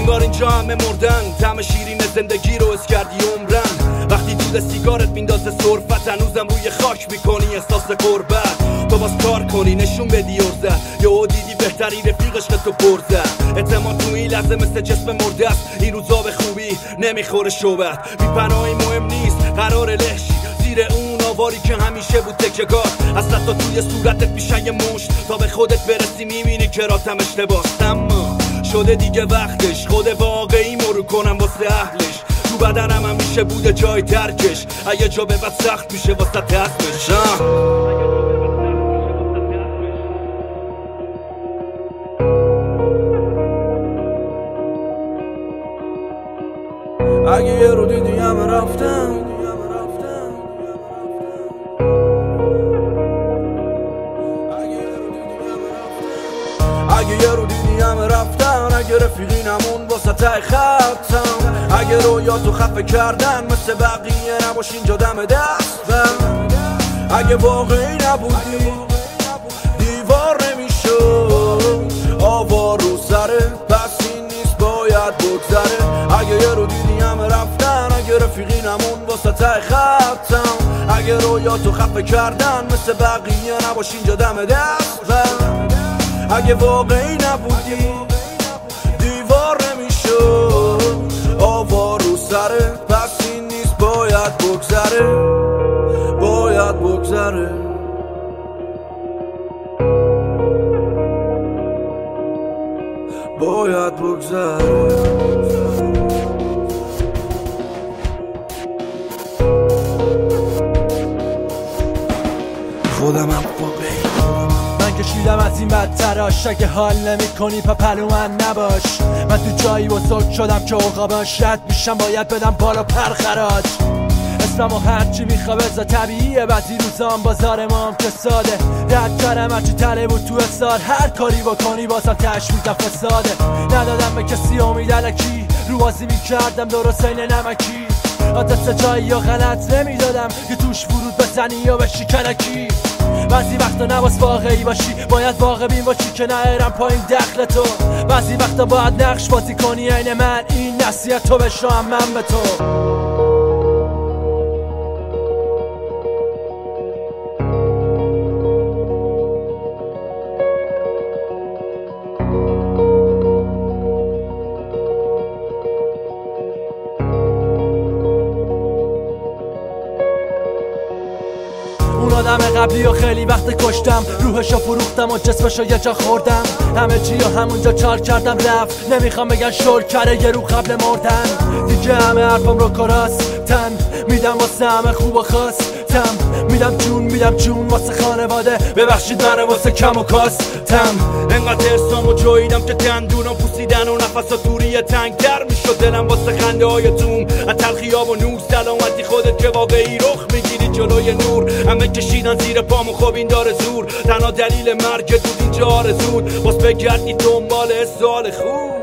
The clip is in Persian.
انگار اینجا همه مردن. طعم شیرین زندگی رو حس کردی عمرن. وقتی دود سیگارت میندازه سرفت، هنوزم روی خاک میکنی احساس غربت. تو باز کار کنی نشون بدی ارزه، یهو دیدی بهتری رفیقش که تو پرزه. اعتماد تو این لحظه مثل جسم مرده است، این روزا به خوبی نمیخوره شوبت. بی پناهی مهم نیست قرار لهشی زیر اون آواری که همیشه بود تکه‌کار. اصلا تا توی صورتت میشن یه مشت، تا به خودت برسی میبینی که راتم اشتباست. اما شده دیگه وقتش خود واقعی مرو کنم واسه اهلش. تو بدنم هم میشه بوده جای ترکش، اگه جا به بعد سخت میشه واسه تصمش. اگه یه رو دیدی همه رفتم، اگه یه رو دیدی همه رفتن، اگه رفیقی نمون واسه ته خطم، اگه رویاتو خفه کردن مثل بقیه نباش اینجا دم دستم، اگه واقعی نبودی دیوار نمیشد آوار رو سره، پس این نیست باید بگذره. اگه یه رو دیدی همه رفتن، اگه رفیقی نمون واسه ته خطم، اگه رویاتو خفه کردن مثل بقیه نباش اینجا دم دستم، اگه واقعی نبودی دیوار نمیشد آوار رو سره، پس این نیست باید بگذره، باید بگذره. باید بگذره. خودمم واقعی من کشیدم از این بدتراش، اگه حال نمی کنی پلو من نباش. من تو جایی بزرگ شدم که عقاباش رد میشم باید بدم بالا پرخراج. اسمم و هرچی میخواه بزا طبیعیه، بعضی روزام بازار ما هم که ساده. رد کردم هرچی تله بود تو اصار، هر کاری بکنی بازم تش میدم فساده. ندادم به کسی امید الکی، رو بازی میکردم درست این نمکی. عادت جایی یا غلط نمیدادم که توش ورود بزنی یا بشی کنکی. بعضی وقتا نباس واقعی باشی، باید واقع بین باشی که نهرم پایین دخل تو. بعضی وقتا باید نقش بازی کنی عین من، این نصیحت تو بشنوم من به تو. اون آدم قبلی و خیلی وقت کشتم، روحشو فروختم و جسمشو یه جا خوردم. همه چی و همونجا چال کردم رفت، نمیخوام بگن شل کرده یه رو قبل مردن. دیگه همه حرفم رو کراستن، میدم واسه همه خوب و خواستم. میدم جون واسه خانواده، ببخشید من واسه کم و کاستم. انقدر ارسامو جویدم که دندونم پوسیدن و نفسا توری تنگتر میشد دلم واسه خنده های توم. از تلخیاب و نور سلامتی خودت که واقعی رخ میگیری جلوی نور. همه کشیدن زیر پامو خب این داره زور، تنها دلیل مرگ بود اینجا آرزود. باز بگردی دنبال سال خوب.